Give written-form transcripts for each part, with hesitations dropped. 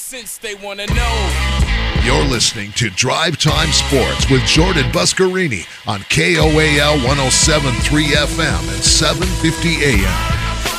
since they want to know. You're listening to Drive Time Sports with Jordan Buscarini on KOAL 107.3 FM and 750 AM.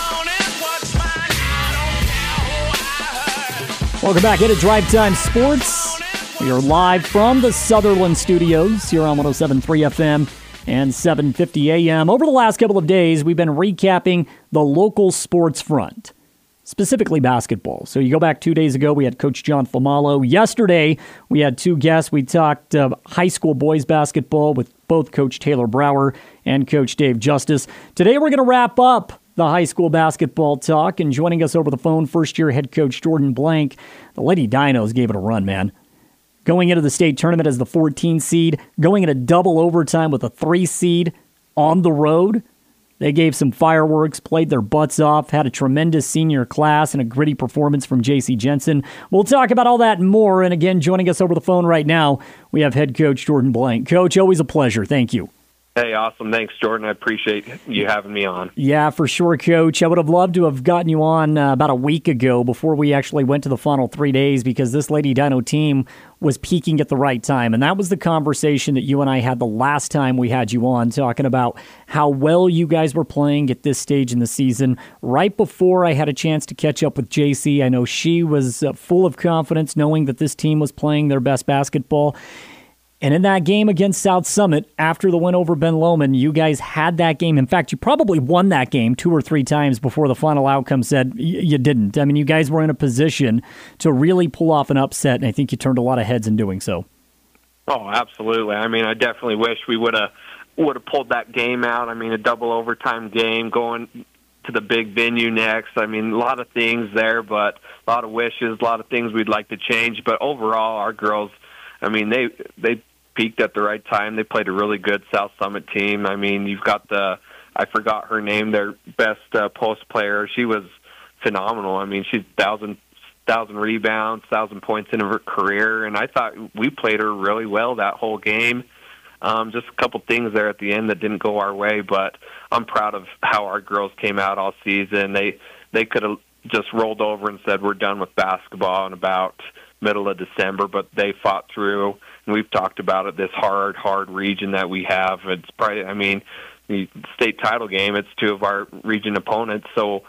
Welcome back into Drive Time Sports. We are live from the Sutherland Studios here on 107.3 FM and 750 AM. Over the last couple of days, we've been recapping the local sports front, specifically basketball. So you go back 2 days ago, we had Coach John Famalo. Yesterday, we had two guests. We talked high school boys basketball with both Coach Taylor Brower and Coach Dave Justice. Today, we're going to wrap up the high school basketball talk, and joining us over the phone, first-year head coach Jordan Blank. The Lady Dinos gave it a run, man. Going into the state tournament as the 14 seed, going into double overtime with a 3 seed on the road. They gave some fireworks, played their butts off, had a tremendous senior class, and a gritty performance from J.C. Jensen. We'll talk about all that and more. And again, joining us over the phone right now, we have head coach Jordan Blank. Coach, always a pleasure. Thank you. Hey, awesome. Thanks, Jordan. I appreciate you having me on. Yeah, for sure, Coach. I would have loved to have gotten you on about a week ago before we actually went to the final 3 days, because this Lady Dino team was peaking at the right time. And that was the conversation that you and I had the last time we had you on, talking about how well you guys were playing at this stage in the season. Right before I had a chance to catch up with JC, I know she was full of confidence knowing that this team was playing their best basketball. And in that game against South Summit, after the win over Ben Lomond, you guys had that game. In fact, you probably won that game 2 or 3 times before the final outcome said you didn't. I mean, you guys were in a position to really pull off an upset, and I think you turned a lot of heads in doing so. Oh, absolutely. I mean, I definitely wish we would have pulled that game out. I mean, a double overtime game, going to the big venue next. I mean, a lot of things there, but a lot of wishes, a lot of things we'd like to change. But overall, our girls, I mean, they peaked at the right time. They played a really good South Summit team. I mean, you've got I forgot her name, their best post player. She was phenomenal. I mean, she's 1,000 rebounds, 1,000 points in her career, and I thought we played her really well that whole game. Just a couple things there at the end that didn't go our way, but I'm proud of how our girls came out all season. They could have just rolled over and said, we're done with basketball in about middle of December, but they fought through. And we've talked about it, this hard region that we have. It's probably, I mean, the state title game, it's 2 of our region opponents. So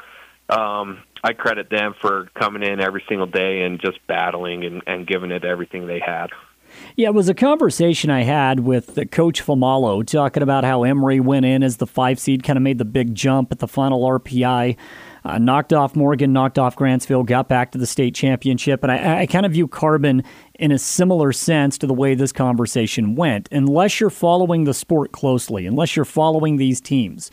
I credit them for coming in every single day and just battling and giving it everything they had. Yeah, it was a conversation I had with Coach Famalo talking about how Emory went in as the 5 seed, kind of made the big jump at the final RPI. Knocked off Morgan, knocked off Grantsville, got back to the state championship. And I kind of view Carbon in a similar sense to the way this conversation went. Unless you're following the sport closely, unless you're following these teams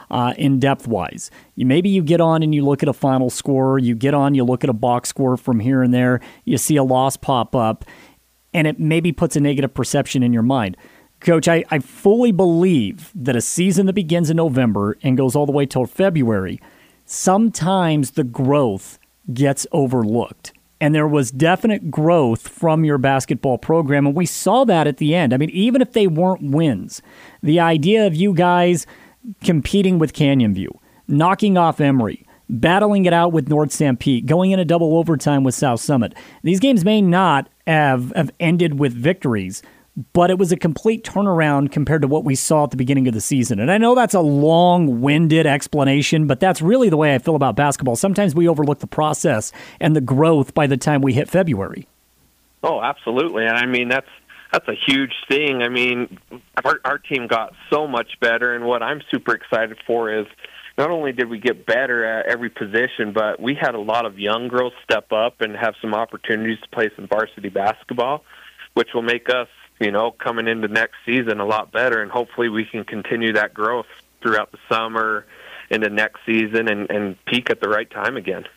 in depth-wise, maybe you get on and you look at a final score, you get on, you look at a box score from here and there, you see a loss pop up, and it maybe puts a negative perception in your mind. Coach, I fully believe that a season that begins in November and goes all the way till February, sometimes the growth gets overlooked. And there was definite growth from your basketball program, and we saw that at the end. I mean, even if they weren't wins, the idea of you guys competing with Canyon View, knocking off Emory, battling it out with North Sanpete, going in a double overtime with South Summit. These games may not have ended with victories, but it was a complete turnaround compared to what we saw at the beginning of the season. And I know that's a long-winded explanation, but that's really the way I feel about basketball. Sometimes we overlook the process and the growth by the time we hit February. Oh, absolutely. And I mean, that's a huge thing. I mean, our team got so much better, and what I'm super excited for is not only did we get better at every position, but we had a lot of young girls step up and have some opportunities to play some varsity basketball, which will make us, coming into next season a lot better, and hopefully we can continue that growth throughout the summer into next season and peak at the right time again.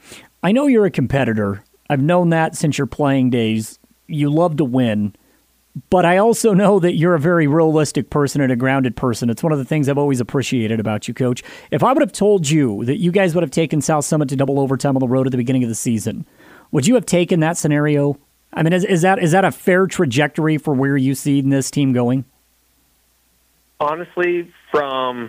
I know you're a competitor. I've known that since your playing days. You love to win, but I also know that you're a very realistic person and a grounded person. It's one of the things I've always appreciated about you, Coach. If I would have told you that you guys would have taken South Summit to double overtime on the road at the beginning of the season, would you have taken that scenario? I mean, is that a fair trajectory for where you see this team going? Honestly, from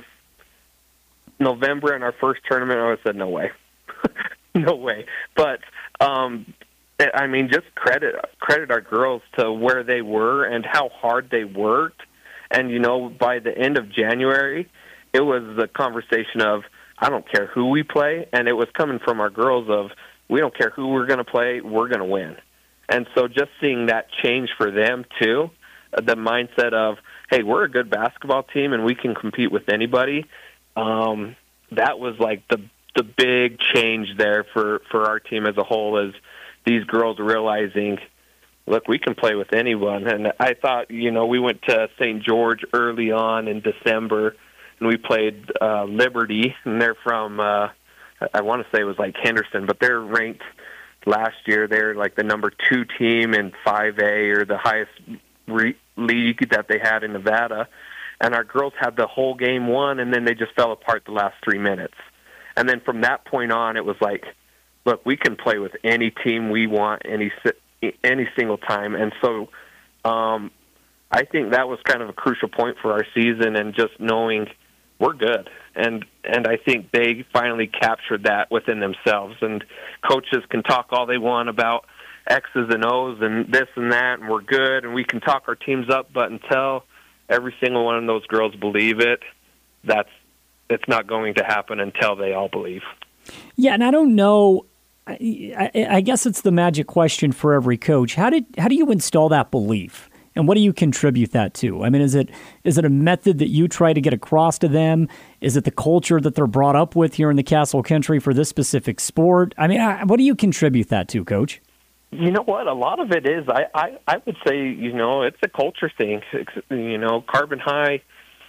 November in our first tournament, I would have said no way. No way. But I mean, just credit our girls to where they were and how hard they worked. And, by the end of January, it was the conversation of, I don't care who we play, and it was coming from our girls of, we don't care who we're going to play, we're going to win. And so just seeing that change for them, too, the mindset of, hey, we're a good basketball team and we can compete with anybody, that was like the big change there for our team as a whole, is these girls realizing, look, we can play with anyone. And I thought, we went to St. George early on in December, and we played Liberty, and they're from, I want to say it was like Henderson, but they're ranked last year. They're like the number 2 team in 5A, or the highest league that they had in Nevada. And our girls had the whole game won, and then they just fell apart the last 3 minutes. And then from that point on, it was like, look, we can play with any team we want any single time. And so I think that was kind of a crucial point for our season, and just knowing we're good. And I think they finally captured that within themselves. And coaches can talk all they want about X's and O's and this and that, and we're good, and we can talk our teams up, but until every single one of those girls believe it, it's not going to happen until they all believe. Yeah, and I don't know, I guess it's the magic question for every coach. How do you install that belief? And what do you contribute that to? I mean, is it a method that you try to get across to them? Is it the culture that they're brought up with here in the Castle Country for this specific sport? I mean, what do you contribute that to, Coach? You know what? A lot of it is, I would say, it's a culture thing. Carbon High,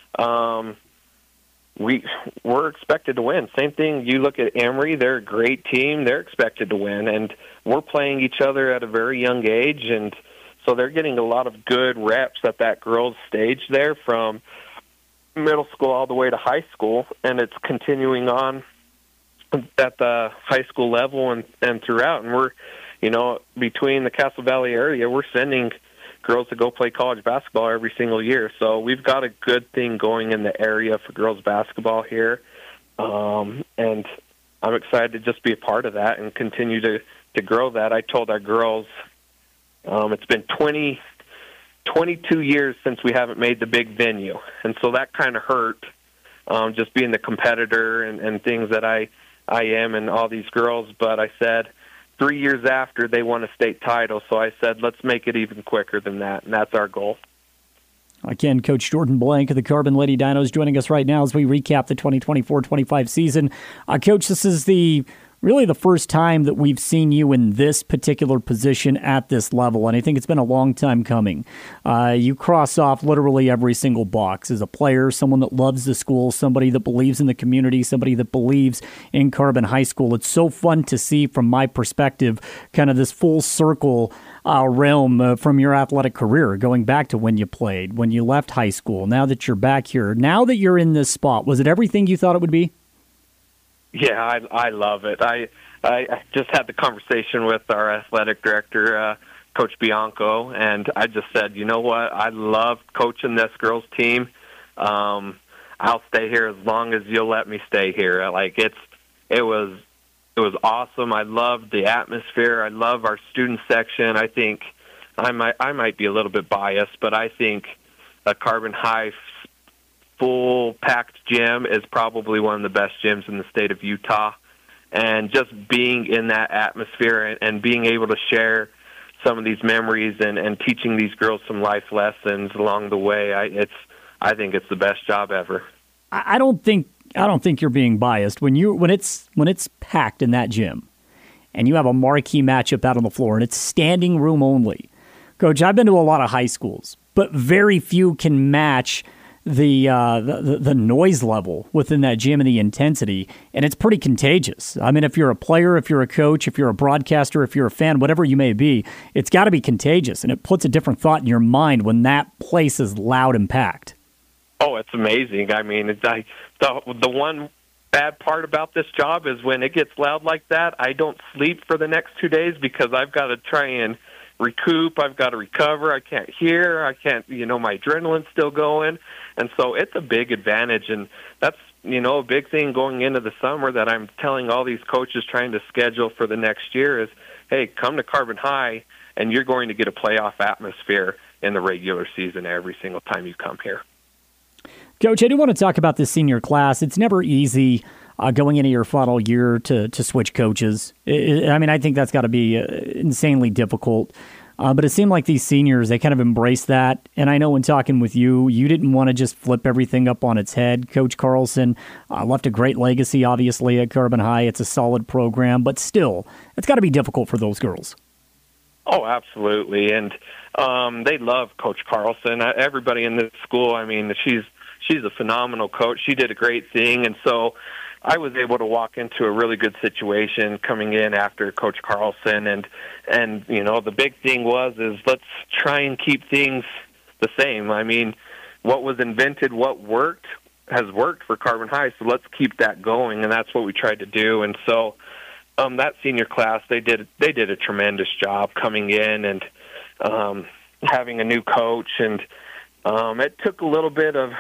we're expected to win. Same thing, you look at Emory, they're a great team. They're expected to win. And we're playing each other at a very young age, and so they're getting a lot of good reps at that girls' stage there, from middle school all the way to high school, and it's continuing on at the high school level and throughout. And we're, between the Castle Valley area, we're sending girls to go play college basketball every single year. So we've got a good thing going in the area for girls basketball here. And I'm excited to just be a part of that and continue to grow that. I told our girls, it's been 22 years since we haven't made the big venue. And so that kind of hurt, just being the competitor and things that I am and all these girls. But I said, 3 years after, they won a state title. So I said, let's make it even quicker than that. And that's our goal. Again, Coach Jordan Blank of the Carbon Lady Dinos joining us right now as we recap the 2024-25 season. Coach, this is really the first time that we've seen you in this particular position at this level, and I think it's been a long time coming. You cross off literally every single box as a player, someone that loves the school, somebody that believes in the community, somebody that believes in Carbon High School. It's so fun to see from my perspective kind of this full circle realm from your athletic career, going back to when you played, when you left high school, now that you're back here, now that you're in this spot. Was it everything you thought it would be? Yeah, I love it. I just had the conversation with our athletic director, Coach Bianco, and I just said, you know what, I love coaching this girls team. I'll stay here as long as you'll let me stay here. It was awesome. I loved the atmosphere. I love our student section. I think I might be a little bit biased, but I think a Carbon High full packed gym is probably one of the best gyms in the state of Utah. And just being in that atmosphere and being able to share some of these memories and teaching these girls some life lessons along the way, I think it's the best job ever. I don't think you're being biased when it's packed in that gym and you have a marquee matchup out on the floor and it's standing room only. Coach, I've been to a lot of high schools, but very few can match the noise level within that gym and the intensity, and it's pretty contagious. I mean, if you're a player, if you're a coach, if you're a broadcaster, if you're a fan, whatever you may be, it's got to be contagious, and it puts a different thought in your mind when that place is loud and packed. Oh, it's amazing. I mean, the one bad part about this job is when it gets loud like that, I don't sleep for the next 2 days because I've got to try and recoup. I've got to recover. I can't hear. I can't, my adrenaline's still going. And so it's a big advantage. And that's, a big thing going into the summer that I'm telling all these coaches trying to schedule for the next year is hey, come to Carbon High, and you're going to get a playoff atmosphere in the regular season every single time you come here. Coach, I do want to talk about this senior class. It's never easy going into your final year to switch coaches. I think that's got to be insanely difficult. But it seemed like these seniors, they kind of embraced that. And I know in talking with you, you didn't want to just flip everything up on its head. Coach Carlson left a great legacy, obviously, at Carbon High. It's a solid program. But still, it's got to be difficult for those girls. Oh, absolutely. And they love Coach Carlson. Everybody in this school, I mean, she's a phenomenal coach. She did a great thing. And so I was able to walk into a really good situation coming in after Coach Carlson, and the big thing is let's try and keep things the same. I mean, what was invented, what worked, has worked for Carbon High, so let's keep that going, and that's what we tried to do. And so that senior class, they did a tremendous job coming in and having a new coach, and it took a little bit of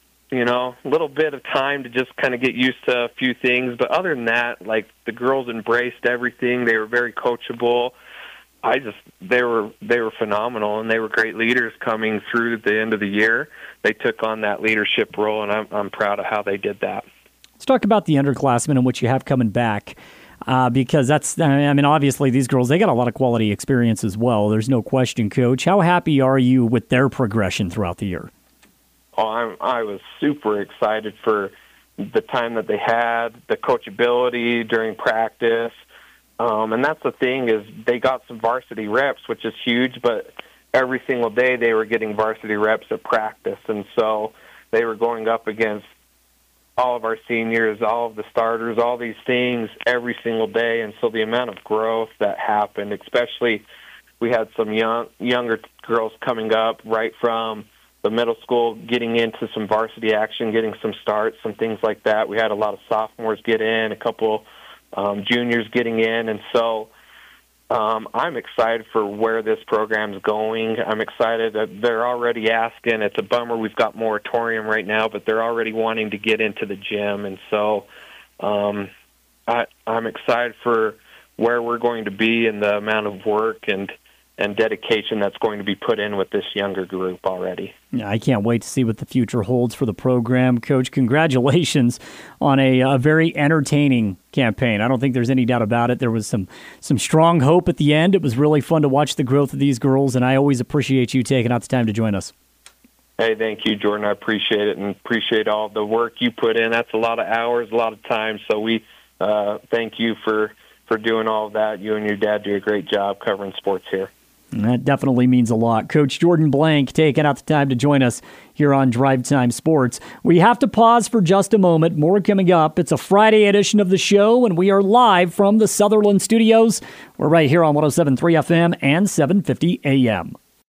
time to just kind of get used to a few things. But other than that, like, the girls embraced everything. They were very coachable. They were phenomenal, and they were great leaders coming through at the end of the year. They took on that leadership role, and I'm proud of how they did that. Let's talk about the underclassmen and what you have coming back. Because obviously these girls, they got a lot of quality experience as well. There's no question, Coach. How happy are you with their progression throughout the year? Oh, I was super excited for the time that they had, the coachability during practice. And that's the thing, is they got some varsity reps, which is huge, but every single day they were getting varsity reps at practice. And so they were going up against all of our seniors, all of the starters, all these things every single day. And so the amount of growth that happened, especially we had some younger girls coming up right from the middle school, getting into some varsity action, getting some starts, some things like that. We had a lot of sophomores get in, a couple juniors getting in, and so I'm excited for where this program's going. I'm excited that they're already asking. It's a bummer we've got moratorium right now, but they're already wanting to get into the gym, and so I'm excited for where we're going to be and the amount of work and dedication that's going to be put in with this younger group already. Yeah, I can't wait to see what the future holds for the program. Coach, congratulations on a very entertaining campaign. I don't think there's any doubt about it. There was some strong hope at the end. It was really fun to watch the growth of these girls, and I always appreciate you taking out the time to join us. Hey, thank you, Jordan. I appreciate it, and appreciate all the work you put in. That's a lot of hours, a lot of time, so we thank you for doing all of that. You and your dad do a great job covering sports here. And that definitely means a lot. Coach Jordan Blank taking out the time to join us here on Drive Time Sports. We have to pause for just a moment. More coming up. It's a Friday edition of the show, and we are live from the Sutherland Studios. We're right here on 107.3 FM and 750 AM.